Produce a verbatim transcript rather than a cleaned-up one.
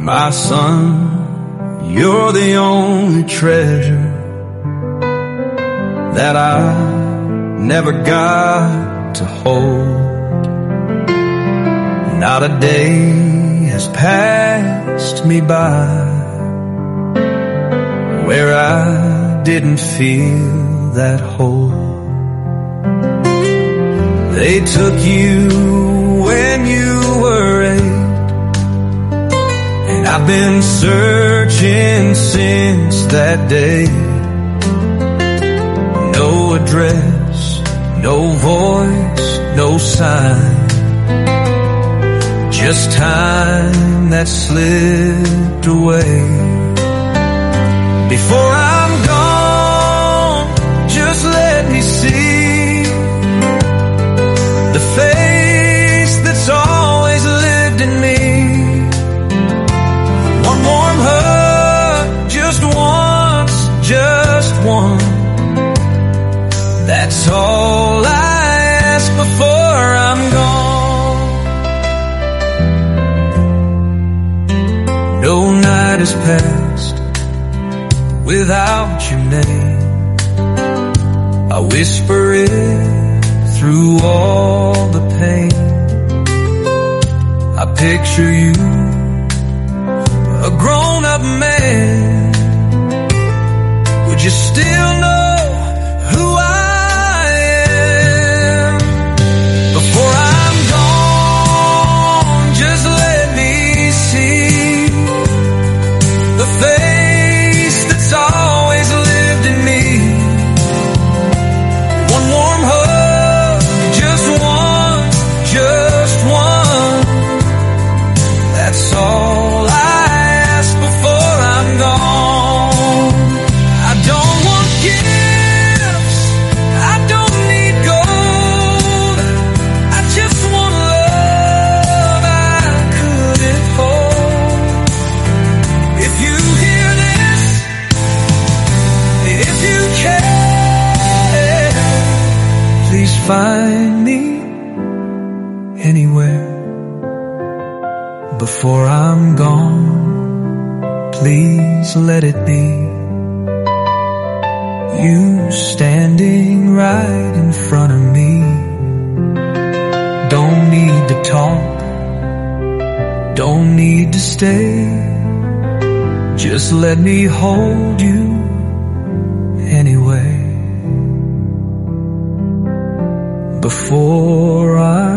My son, you're the only treasure that I never got to hold. Not a day has passed me by where I didn't feel that hold. They took you when you were eight, and I've been searching since that day. No address, no voice, no sign, just time that slipped away. Before I'm gone, just let me see the face that's always lived in me. One warm hug, just once, just one. That's all I ask before I'm gone. No night has passed without your name. I whisper it through all the pain. I picture you, a grown-up man. Would you still know who I am? Before I'm gone, just let me see the face that's always lived in me. One warm hug, just one, just one. That's all I ask before I'm gone. I don't want gifts, I don't need gold. I just want love I couldn't hold. If you hear this, if you care, please find me anywhere. Before I'm gone, please let it be you standing right in front of me. Don't need to talk, don't need to stay. Just let me hold you anyway. Before I